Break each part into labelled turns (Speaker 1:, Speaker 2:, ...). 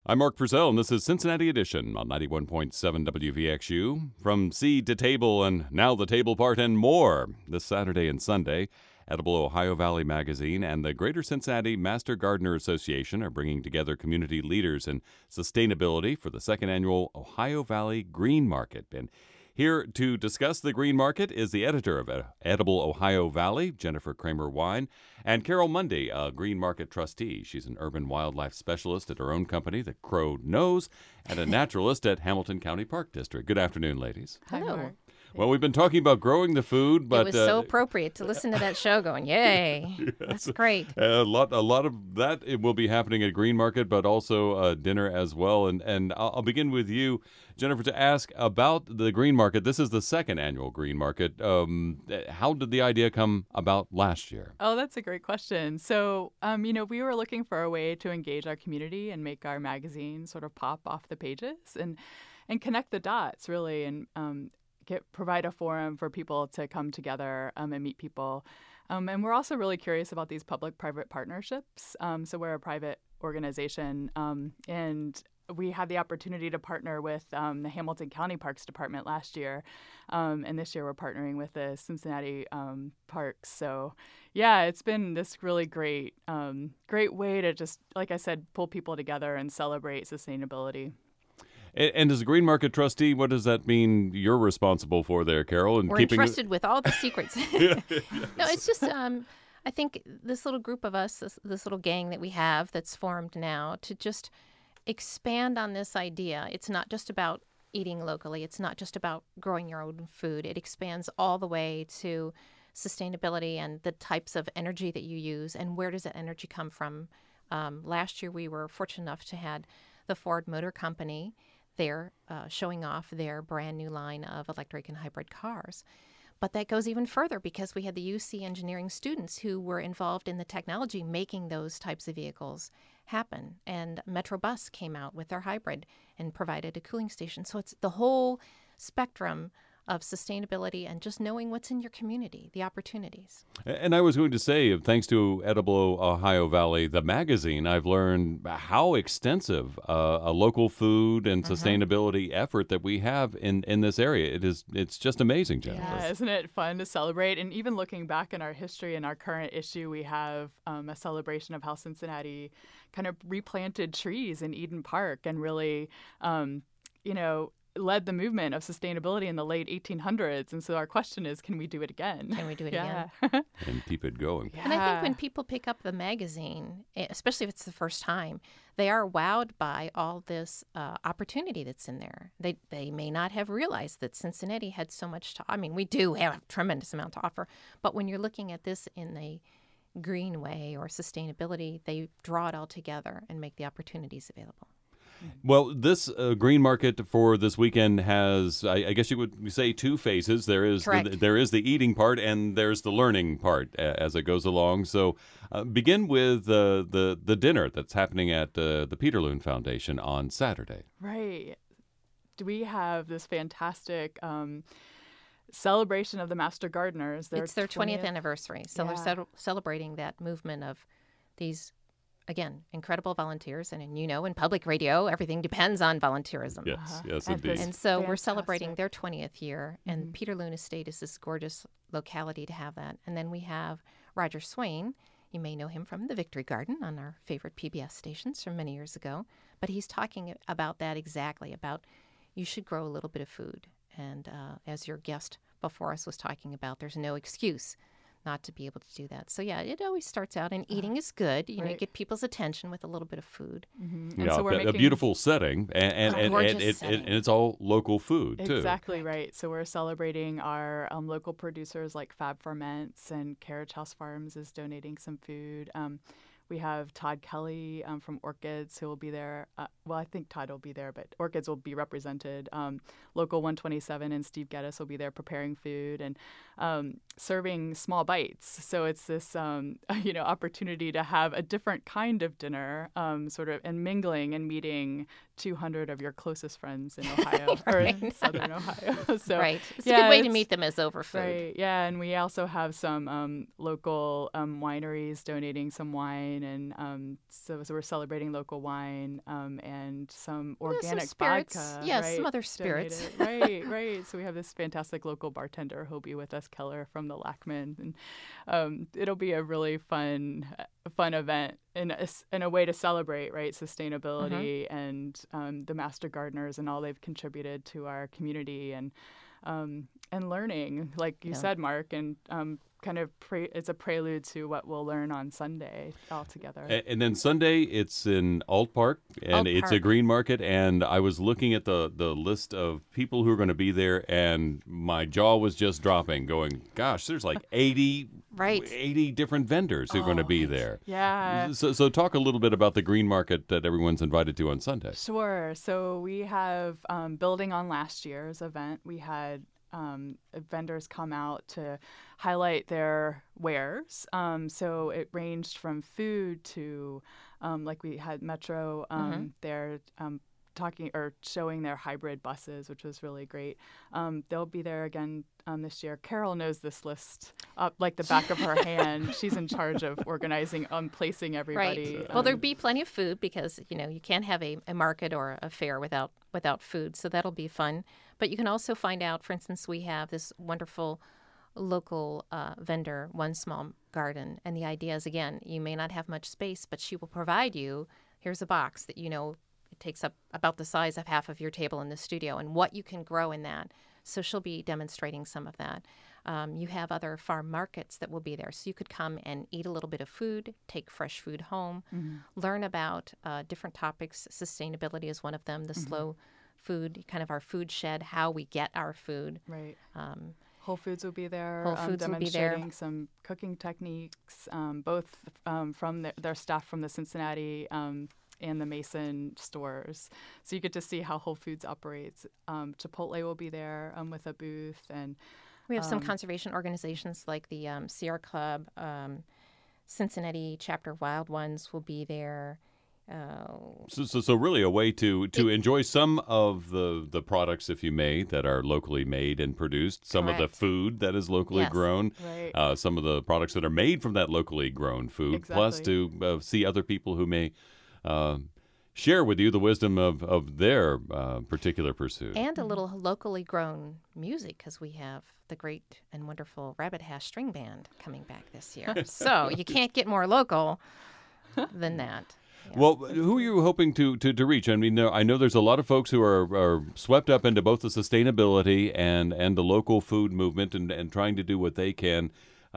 Speaker 1: I'm Mark Purcell, and this is Cincinnati Edition on 91.7 WVXU. From seed to table, and now the table part and more. This Saturday and Sunday, Edible Ohio Valley Magazine and the Greater Cincinnati Master Gardener Association are bringing together community leaders in sustainability for the second annual Ohio Valley Green Market. And here to discuss the Green Market is the editor of Edible Ohio Valley, Jennifer Kramer-Wine, and Carol Mundy, a Green Market trustee. She's an urban wildlife specialist at her own company, The Crow Knows, and a naturalist at Hamilton County Park District. Good afternoon, ladies.
Speaker 2: Hello.
Speaker 1: Well, we've been talking about growing the food, but
Speaker 2: it was so appropriate to listen to that show going, yay,
Speaker 1: yes,
Speaker 2: that's great.
Speaker 1: A lot of that it will be happening at Green Market, but also dinner as well. And I'll begin with you, Jennifer, to ask about the Green Market. This is the second annual Green Market. How did the idea come about last year?
Speaker 3: Oh, that's a great question. So, we were looking for a way to engage our community and make our magazine sort of pop off the pages and connect the dots, really, and provide a forum for people to come together and meet people. And we're also really curious about these public-private partnerships. So we're a private organization, and we had the opportunity to partner with the Hamilton County Parks Department last year. And this year we're partnering with the Cincinnati Parks. So, yeah, it's been this really great way to just, like I said, pull people together and celebrate sustainability.
Speaker 1: And as a Green Market trustee, what does that mean you're responsible for there, Carol? And
Speaker 2: we're entrusted with all the secrets.
Speaker 1: Yes.
Speaker 2: No, it's just, I think this little group of us, this little gang that we have that's formed now, to just expand on this idea. It's not just about eating locally. It's not just about growing your own food. It expands all the way to sustainability and the types of energy that you use and where does that energy come from. Last year, we were fortunate enough to have the Ford Motor Company there showing off their brand new line of electric and hybrid cars. But that goes even further because we had the UC engineering students who were involved in the technology making those types of vehicles happen. And Metrobus came out with their hybrid and provided a cooling station. So it's the whole spectrum of sustainability and just knowing what's in your community, the opportunities.
Speaker 1: And I was going to say, thanks to Edible Ohio Valley, the magazine, I've learned how extensive a local food and sustainability effort that we have in this area. It's just amazing, Jennifer.
Speaker 3: Yeah, isn't it fun to celebrate? And even looking back in our history and our current issue, we have a celebration of how Cincinnati kind of replanted trees in Eden Park and really, led the movement of sustainability in the late 1800s. And so our question is, can we do it again?
Speaker 2: Can we do it again?
Speaker 1: And keep it going.
Speaker 2: And I think when people pick up the magazine, especially if it's the first time, they are wowed by all this opportunity that's in there. They may not have realized that Cincinnati had so much we do have a tremendous amount to offer. But when you're looking at this in a green way or sustainability, they draw it all together and make the opportunities available.
Speaker 1: Well, this Green Market for this weekend has, I guess you would say, two phases. There is the eating part and there's the learning part as it goes along. So begin with the dinner that's happening at the Peterloon Foundation on Saturday.
Speaker 3: Right. We have this fantastic celebration of the Master Gardeners.
Speaker 2: It's their 20th anniversary. So they're celebrating that movement of these, again, incredible volunteers. And in public radio, everything depends on volunteerism.
Speaker 1: Yes, indeed.
Speaker 2: And so we're celebrating their 20th year. And Peterloon Estate is this gorgeous locality to have that. And then we have Roger Swain. You may know him from the Victory Garden on our favorite PBS stations from many years ago. But he's talking about that exactly, about you should grow a little bit of food. And as your guest before us was talking about, there's no excuse not to be able to do that. So, it always starts out, and eating is good. You get people's attention with a little bit of food.
Speaker 3: Mm-hmm.
Speaker 1: Yeah, so a beautiful setting, and it's all local food, too.
Speaker 3: Exactly right. So we're celebrating our local producers like Fab Ferments, and Carriage House Farms is donating some food. We have Todd Kelly from Orchids who will be there. I think Todd will be there, but Orchids will be represented. Local 127 and Steve Geddes will be there preparing food and serving small bites. So it's this opportunity to have a different kind of dinner, sort of, and mingling and meeting 200 of your closest friends in Ohio or in Southern Ohio. So,
Speaker 2: right. It's a good way to meet them as over food.
Speaker 3: Right. Yeah, and we also have some local wineries donating some wine, and so we're celebrating local wine and some organic
Speaker 2: some spirits.
Speaker 3: vodka.
Speaker 2: Yes,
Speaker 3: right,
Speaker 2: some other spirits.
Speaker 3: Right. So we have this fantastic local bartender who'll be with us, Keller from the Lackman, and it'll be a really fun event in a way to celebrate, right, sustainability and the Master Gardeners and all they've contributed to our community and learning, like you said, Mark, and kind of it's a prelude to what we'll learn on Sunday all together.
Speaker 1: And then Sunday, it's in Alt Park, and it's a green market. And I was looking at the list of people who are going to be there, and my jaw was just dropping, going, gosh, there's like 80 different vendors who are going to be there.
Speaker 3: Yeah.
Speaker 1: So talk a little bit about the green market that everyone's invited to on Sunday.
Speaker 3: Sure. So we have, building on last year's event, we had vendors come out to highlight their wares. So it ranged from food to, like we had Metro there talking or showing their hybrid buses, which was really great. They'll be there again this year. Carol knows this list up like the back of her hand. She's in charge of organizing, placing everybody.
Speaker 2: Right. Well, there'll be plenty of food because, you can't have a market or a fair without food. So that'll be fun. But you can also find out, for instance, we have this wonderful local vendor, One Small Garden. And the idea is, again, you may not have much space, but she will provide you, here's a box that it takes up about the size of half of your table in the studio and what you can grow in that. So she'll be demonstrating some of that. You have other farm markets that will be there. So you could come and eat a little bit of food, take fresh food home, learn about different topics. Sustainability is one of them, the slow food, kind of our food shed, how we get our food.
Speaker 3: Right. Whole Foods will be there.
Speaker 2: Whole Foods will be there.
Speaker 3: Demonstrating some cooking techniques, both from their staff from the Cincinnati and the Mason stores. So you get to see how Whole Foods operates. Chipotle will be there with a booth. And
Speaker 2: we have some conservation organizations like the Sierra Club, Cincinnati Chapter Wild Ones will be there.
Speaker 1: So really a way to enjoy some of the products, if you may, that are locally made and produced, some of the food that is locally grown, some of the products that are made from that locally grown food, plus to see other people who may share with you the wisdom of their particular pursuit.
Speaker 2: And a little locally grown music, because we have the great and wonderful Rabbit Hash String Band coming back this year. So you can't get more local than that. Yeah.
Speaker 1: Well, who are you hoping to reach? I mean, I know there's a lot of folks who are swept up into both the sustainability and the local food movement and trying to do what they can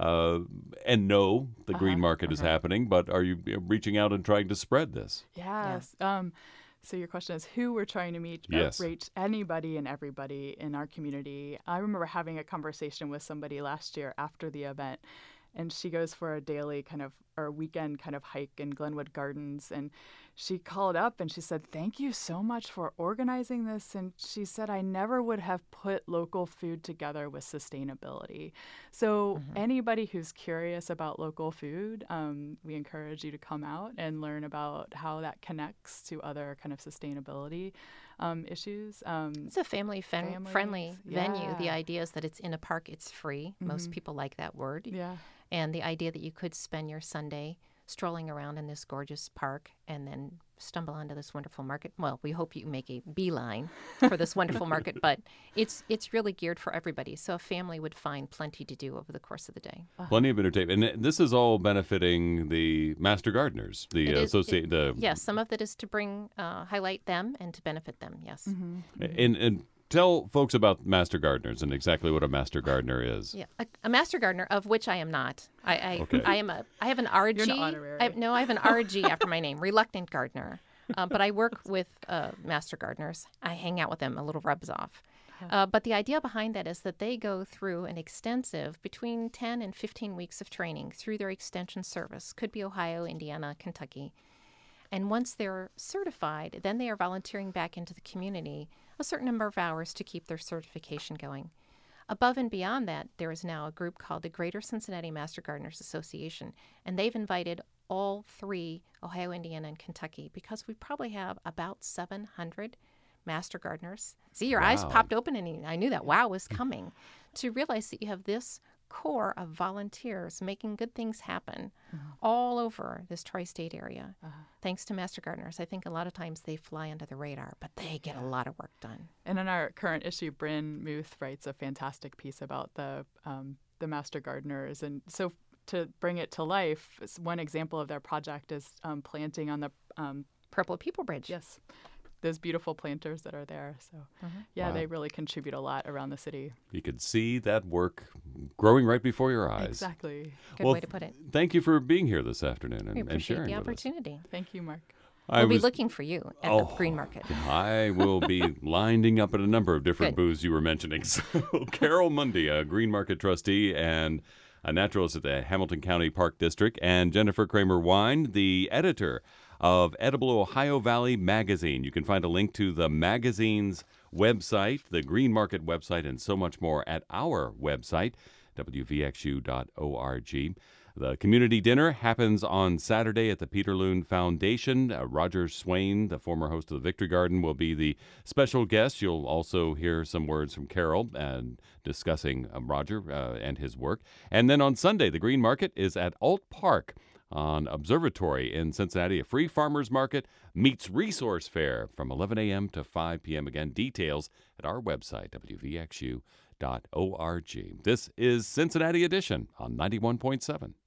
Speaker 1: and know the green market is happening. But are you reaching out and trying to spread this?
Speaker 3: Yes. So your question is who we're trying to meet, reach anybody and everybody in our community. I remember having a conversation with somebody last year after the event, and she goes for a daily or weekend kind of hike in Glenwood Gardens. And she called up and she said, "Thank you so much for organizing this." And she said, "I never would have put local food together with sustainability." So anybody who's curious about local food, we encourage you to come out and learn about how that connects to other kind of sustainability issues.
Speaker 2: It's a family-friendly venue. The idea is that it's in a park. It's free. Most people like that word.
Speaker 3: Yeah.
Speaker 2: And the idea that you could spend your Sunday strolling around in this gorgeous park and then stumble onto this wonderful market. Well, we hope you make a beeline for this wonderful market, but it's really geared for everybody. So a family would find plenty to do over the course of the day.
Speaker 1: Plenty of entertainment. And this is all benefiting the Master Gardeners,
Speaker 2: Yes, some of it is to highlight them and to benefit them, yes.
Speaker 1: And tell folks about Master Gardeners and exactly what a Master Gardener is.
Speaker 2: Yeah, a Master Gardener, of which I am not. I have an RG.
Speaker 3: You're not honorary.
Speaker 2: I have an RG after my name, Reluctant Gardener. But I work with Master Gardeners. I hang out with them, a little rubs off. But the idea behind that is that they go through an extensive, between 10 and 15 weeks of training through their extension service. Could be Ohio, Indiana, Kentucky. And once they're certified, then they are volunteering back into the community a certain number of hours to keep their certification going. Above and beyond that, there is now a group called the Greater Cincinnati Master Gardeners Association, and they've invited all three, Ohio, Indiana, and Kentucky, because we probably have about 700 master gardeners. See, your eyes
Speaker 1: Wow.
Speaker 2: popped open, and I knew that wow was coming. To realize that you have this core of volunteers making good things happen all over this tri-state area, thanks to master gardeners. I think a lot of times they fly under the radar, but they get a lot of work done.
Speaker 3: And in our current issue, Bryn Muth writes a fantastic piece about the master gardeners. And so to bring it to life, one example of their project is planting on the
Speaker 2: Purple People Bridge.
Speaker 3: yes, those beautiful planters that are there. So yeah,
Speaker 1: Wow.
Speaker 3: they really contribute a lot around the city.
Speaker 1: You could see that work growing right before your eyes.
Speaker 3: Exactly.
Speaker 2: Good way to put it.
Speaker 1: Thank you for being here this afternoon
Speaker 2: We
Speaker 1: and
Speaker 2: appreciate
Speaker 1: sharing
Speaker 2: the
Speaker 1: with us.
Speaker 2: opportunity.
Speaker 3: Thank you, Mark.
Speaker 2: We'll be looking for you at the
Speaker 1: Oh.
Speaker 2: Green Market.
Speaker 1: I will be lining up at a number of different
Speaker 2: Good.
Speaker 1: booths you were mentioning. So, Carol Mundy, a Green Market trustee and a naturalist at the Hamilton County Park District, and Jennifer Kramer Wine, the editor of Edible Ohio Valley Magazine. You can find a link to the magazine's website, the Green Market website, and so much more at our website, wvxu.org. The community dinner happens on Saturday at the Peter Loon Foundation. Roger Swain, the former host of the Victory Garden, will be the special guest. You'll also hear some words from Carol and discussing Roger and his work. And then on Sunday, the Green Market is at Alt Park on Observatory in Cincinnati. A free farmers market meets resource fair from 11 a.m. to 5 p.m. Again, details at our website, wvxu.org. This is Cincinnati Edition on 91.7.